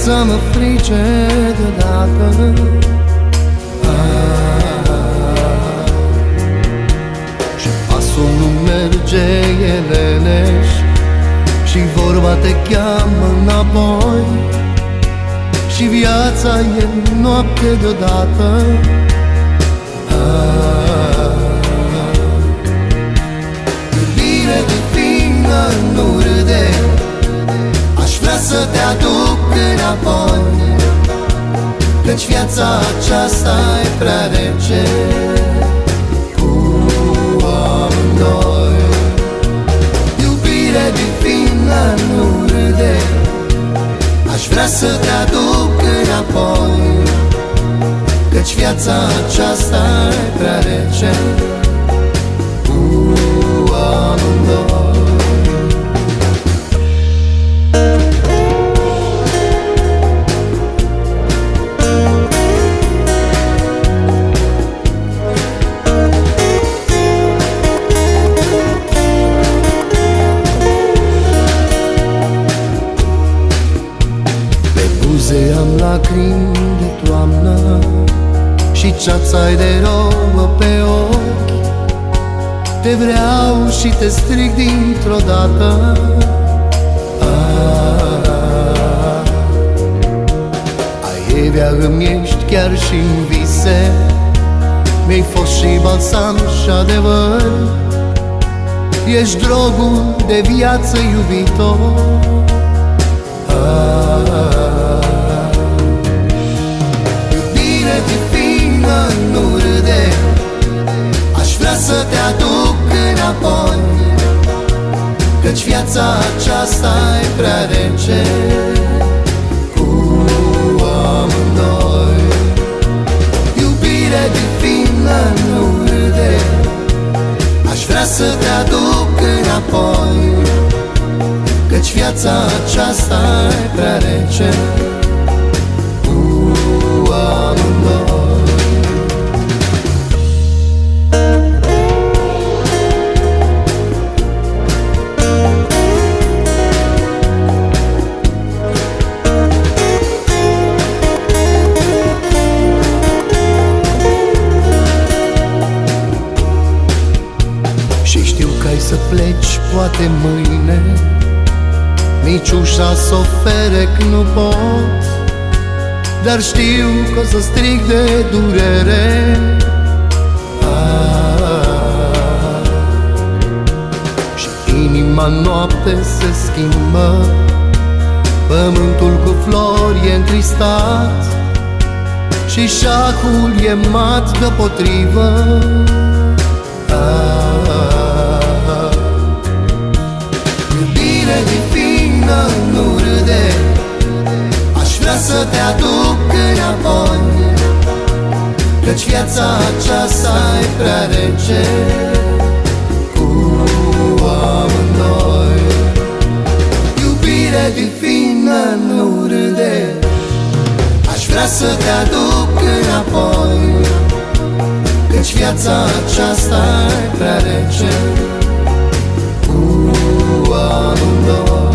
viața mă frice deodată. Și pasul nu merge, e leneș, și vorba te cheamă înapoi, și viața e noapte deodată. Iubire divină, nu râde, aș vrea să te aduc înapoi, căci viața aceasta e prea rece cu amândoi. Iubire divină, nu râde, aș vrea să te aduc înapoi, căci viața aceasta e prea rece cu amândoi. Am lacrimi de toamnă și ceața-i de rouă pe ochi. Te vreau și te stric dintr-o dată. Aievea îmi ești chiar și-n vise, mi-ai fost și balsam și adevăr. Ești drogul de viață, iubitor. Nu râde, aș vrea să te aduc înapoi, căci viața aceasta e prea rece cu amândoi. Iubire divină, nu râde, aș vrea să te aduc înapoi, căci viața aceasta e prea rece cu amândoi. Să pleci poate mâine, nici ușa s-o ferec nu pot, dar știu că o să strig de durere. Și inima în noapte se schimbă, pământul cu flori e întristat, și șahul e mat deopotrivă. Iubire divină, nu râde, aș vrea să te aduc înapoi, căci viața aceasta e prea rece cu amândoi. Iubire divină, nu râde, aș vrea să te aduc înapoi, căci viața aceasta e prea rece cu amândoi.